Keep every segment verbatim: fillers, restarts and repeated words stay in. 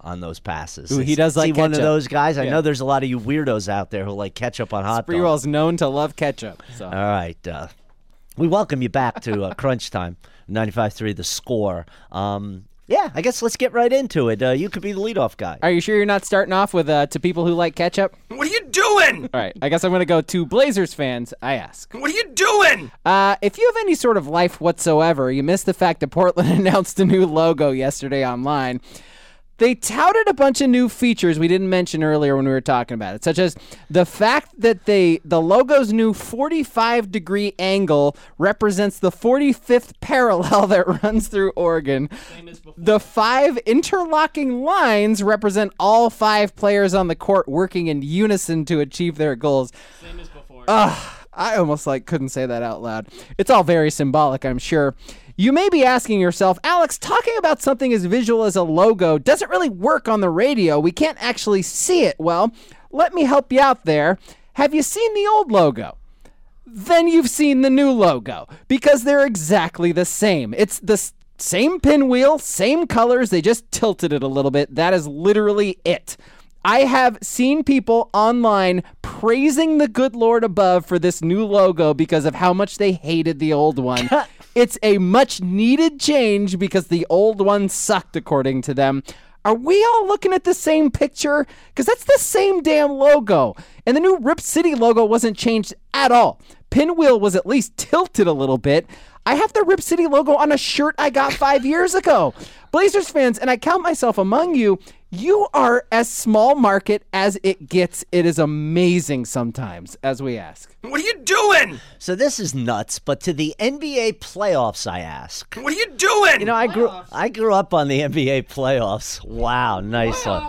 on those passes. Ooh, he does like See ketchup. one of those guys? I Yeah. know there's a lot of you weirdos out there who like ketchup on hot dogs. Spreewell's known to love ketchup. So. All right. Uh, we welcome you back to uh, Crunch Time, ninety-five three The Score. Um, yeah, I guess let's get right into it. Uh, you could be the leadoff guy. Are you sure you're not starting off with uh, to people who like ketchup? What are you doing? All right, I guess I'm going to go to Blazers fans, I ask. What are you doing? Uh, if you have any sort of life whatsoever, you missed the fact that Portland announced a new logo yesterday online. They touted a bunch of new features we didn't mention earlier when we were talking about it, such as the fact that they the logo's new forty-five degree angle represents the forty-fifth parallel that runs through Oregon. Same as before. The five interlocking lines represent all five players on the court working in unison to achieve their goals. Same as before. Ugh, I almost like couldn't say that out loud. It's all very symbolic, I'm sure. You may be asking yourself, Alex, talking about something as visual as a logo doesn't really work on the radio. We can't actually see it. Well, let me help you out there. Have you seen the old logo? Then you've seen the new logo because they're exactly the same. It's the s- same pinwheel, same colors. They just tilted it a little bit. That is literally it. I have seen people online praising the good Lord above for this new logo because of how much they hated the old one. It's a much needed change because the old one sucked, according to them. Are we all looking at the same picture? Because that's the same damn logo. And the new Rip City logo wasn't changed at all. Pinwheel was at least tilted a little bit. I have the Rip City logo on a shirt I got five years ago. Blazers fans, and I count myself among you, you are as small market as it gets. It is amazing sometimes, as we ask. What are you doing? So this is nuts, but to the N B A playoffs, I ask. What are you doing? You know, I grew I grew up on the N B A playoffs. Wow, nice one.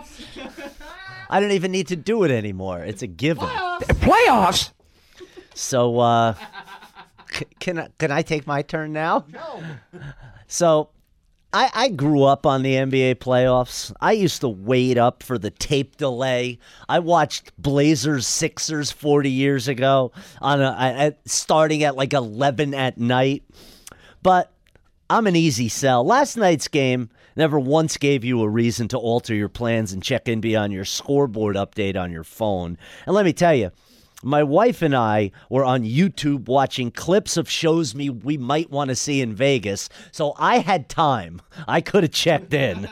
I don't even need to do it anymore. It's a given. Playoffs? So, uh, c- can I, can I take my turn now? No. So, I, I grew up on the N B A playoffs. I used to wait up for the tape delay. I watched Blazers Sixers forty years ago on a, at, starting at like eleven at night. But I'm an easy sell. Last night's game never once gave you a reason to alter your plans and check in beyond your scoreboard update on your phone. And let me tell you, my wife and I were on YouTube watching clips of shows me we might want to see in Vegas, so I had time. I could have checked in.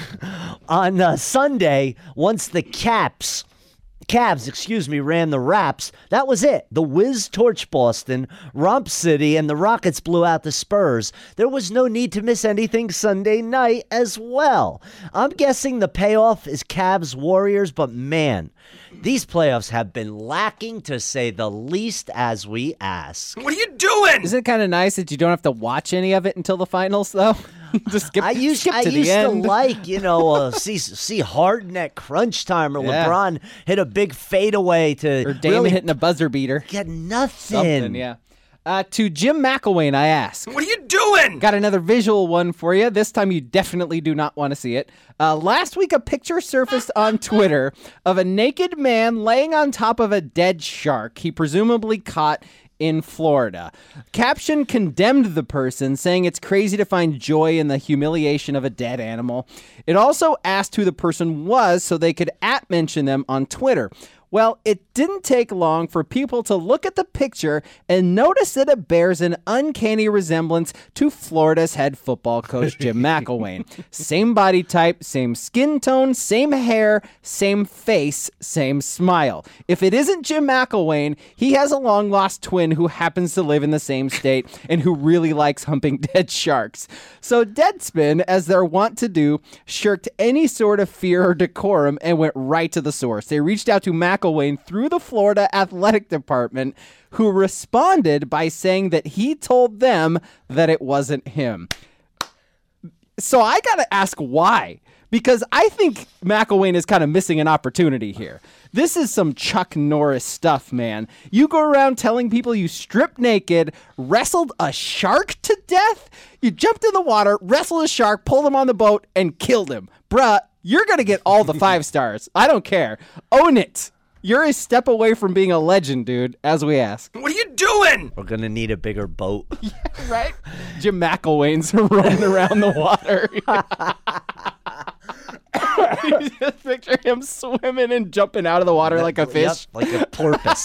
On uh, Sunday, once the Caps, Cavs, excuse me, ran the Raps, that was it. The Wiz torched Boston, Romp City, and the Rockets blew out the Spurs. There was no need to miss anything Sunday night as well. I'm guessing the payoff is Cavs Warriors, but man, these playoffs have been lacking, to say the least, as we ask. What are you doing? Isn't it kind of nice that you don't have to watch any of it until the finals, though? Just skip, I used, skip I to used the end. to like, you know, uh, see see Harden at crunch time, or Yeah. LeBron hit a big fadeaway to Or Damon really hitting a buzzer beater. get nothing. Something, yeah. Uh, to Jim McElwain, I ask. What are you doing? Got another visual one for you. This time you definitely do not want to see it. Uh, last week, a picture surfaced on Twitter of a naked man laying on top of a dead shark he presumably caught in Florida. Caption condemned the person, saying it's crazy to find joy in the humiliation of a dead animal. It also asked who the person was so they could at mention them on Twitter. Well, it didn't take long for people to look at the picture and notice that it bears an uncanny resemblance to Florida's head football coach, Jim McElwain. Same body type, same skin tone, same hair, same face, same smile. If it isn't Jim McElwain, he has a long-lost twin who happens to live in the same state and who really likes humping dead sharks. So Deadspin, as they're wont to do, shirked any sort of fear or decorum and went right to the source. They reached out to McElwain through the Florida Athletic Department, who responded by saying that he told them that it wasn't him. So I gotta ask why, because I think McElwain is kind of missing an opportunity here. This is some Chuck Norris stuff, man. You go around telling people you stripped naked, wrestled a shark to death, you jumped in the water, wrestled a shark, pulled him on the boat, and killed him. Bruh, you're gonna get all the five stars. I don't care. Own it. You're a step away from being a legend, dude, as we ask. What are you doing? doing? We're going to need a bigger boat. Right? Jim McElwain's rolling around the water. You just picture him swimming and jumping out of the water like a fish. Yep, like a porpoise.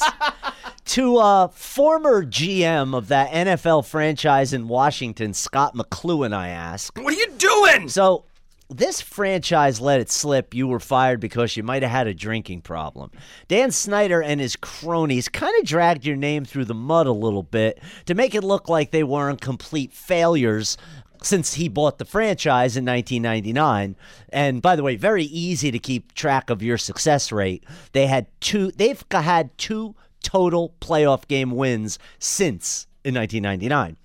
To uh, former G M of that N F L franchise in Washington, Scott McCloughan, I ask. What are you doing? So, this franchise let it slip you were fired because you might have had a drinking problem. Dan Snyder and his cronies kind of dragged your name through the mud a little bit to make it look like they weren't complete failures since he bought the franchise in nineteen ninety-nine. And by the way, very easy to keep track of your success rate. They had two, they've had two total playoff game wins since in nineteen ninety-nine.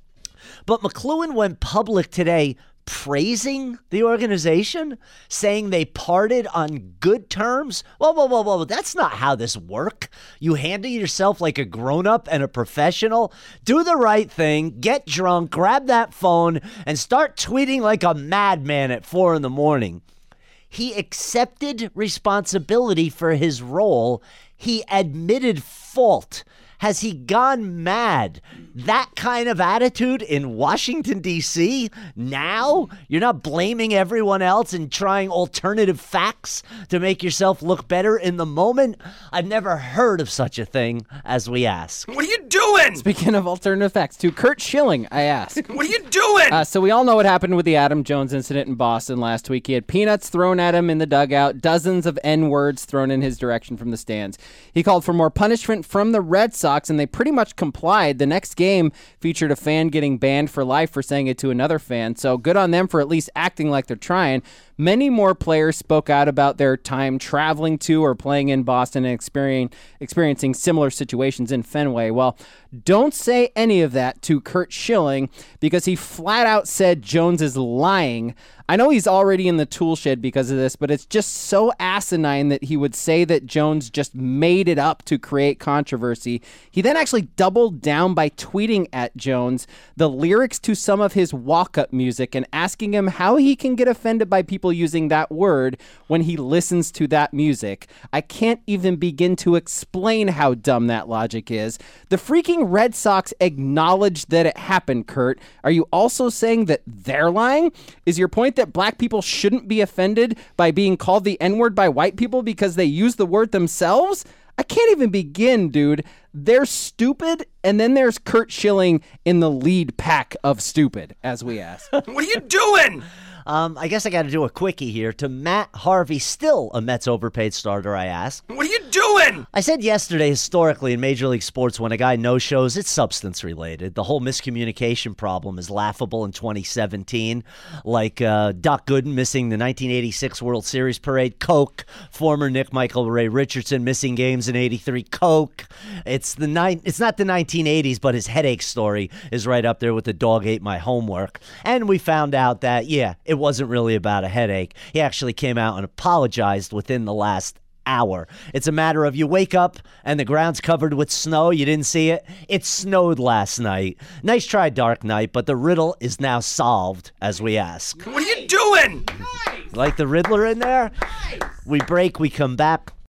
But McCloughan went public today praising the organization, saying they parted on good terms. Whoa, whoa, whoa, whoa. That's not how this works. You handle yourself like a grown-up and a professional. Do the right thing. Get drunk. Grab that phone and start tweeting like a madman at four in the morning. He accepted responsibility for his role. He admitted fault. Has he gone mad? That kind of attitude in Washington, D C? Now? You're not blaming everyone else and trying alternative facts to make yourself look better in the moment? I've never heard of such a thing, as we ask. What are you doing? Speaking of alternative facts, to Kurt Schilling, I ask. What are you doing? Uh, so we all know what happened with the Adam Jones incident in Boston last week. He had peanuts thrown at him in the dugout, dozens of N-words thrown in his direction from the stands. He called for more punishment from the Red Sox, and they pretty much complied. The next game featured a fan getting banned for life for saying it to another fan, so good on them for at least acting like they're trying. Many more players spoke out about their time traveling to or playing in Boston and experiencing, experiencing similar situations in Fenway. Well, don't say any of that to Kurt Schilling because he flat out said Jones is lying. I know he's already in the tool shed because of this, but it's just so asinine that he would say that Jones just made it up to create controversy. He then actually doubled down by tweeting at Jones the lyrics to some of his walk-up music and asking him how he can get offended by people using that word when he listens to that music. I can't even begin to explain how dumb that logic is. The freaking Red Sox acknowledged that it happened, Kurt. Are you also saying that they're lying? Is your point that black people shouldn't be offended by being called the N-word by white people because they use the word themselves? I can't even begin, dude. They're stupid, and then there's Kurt Schilling in the lead pack of stupid, as we ask. What are you doing? Um, I guess I got to do a quickie here. To Matt Harvey, still a Mets overpaid starter, I ask. What are you doing? I said yesterday, historically in Major League Sports, when a guy no-shows, it's substance-related. The whole miscommunication problem is laughable in twenty seventeen. Like uh, Doc Gooden missing the nineteen eighty-six World Series parade, Coke. Former Nick Michael Ray Richardson missing games in eighty-three, Coke. It's the ni- It's not the nineteen eighties, but his headache story is right up there with the dog ate my homework. And we found out that, yeah, it wasn't really about a headache. He actually came out and apologized within the last hour. It's a matter of you wake up and the ground's covered with snow. You didn't see it. It snowed last night. Nice try, Dark Knight, but the riddle is now solved, as we ask. What are you doing? Like the Riddler in there? We break, we come back.